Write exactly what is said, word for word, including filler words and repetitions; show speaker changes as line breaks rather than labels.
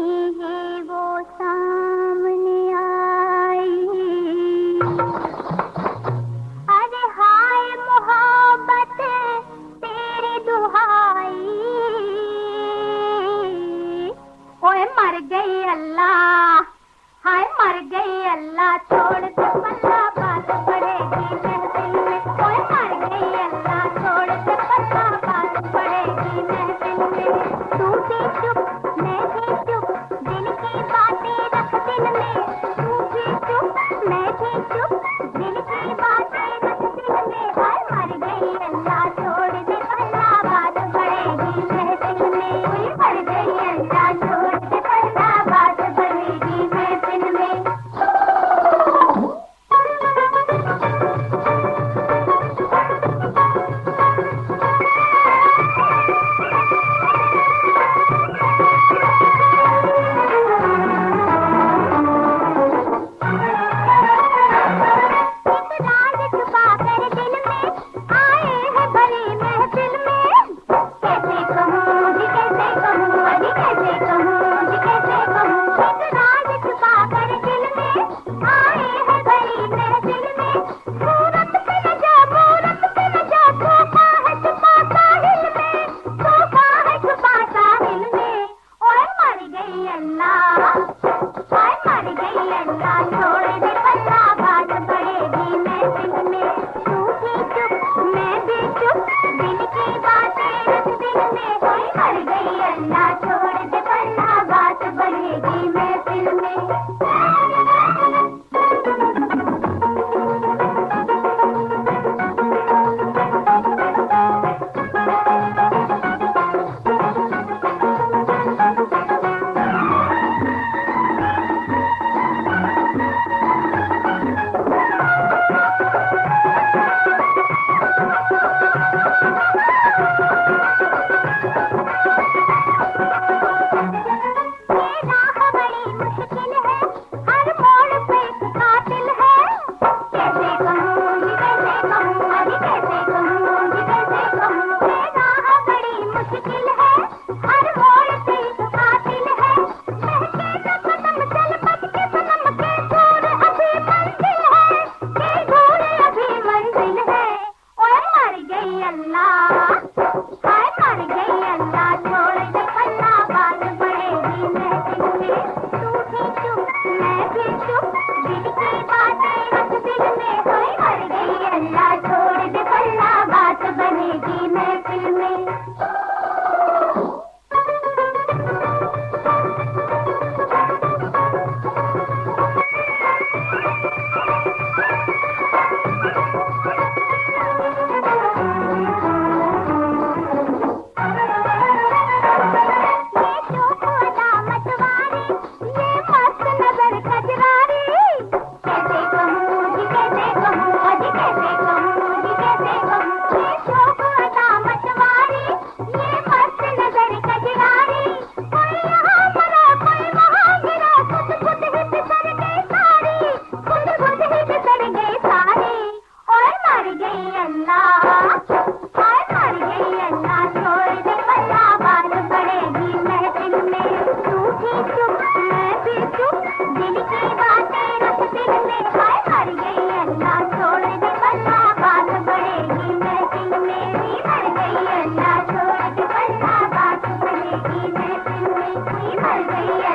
ही वो सामने आई। अरे हाय मोहब्बत तेरी दुहाई, ओए मर गई अल्लाह, हाय मर गई अल्लाह, छोड़ दे पल्ला बात पड़ेगी महफिल में। ओए मर गई अल्लाह, छोड़ दे पल्ला बात पड़ेगी महफिल में। तू भी चुप मैं भी चुप, दिल की बातें रख दिल में। तू भी चुप मैं भी चुप, दिल की बातें रख दिल में। हाय मर गई अल्लाह, छोड़ दे पल्ला बात पड़ेगी महफिल में। ओए मर गई अल्लाह, छोड़ दे पल्ला बात पड़ेगी महफिल में। मर गई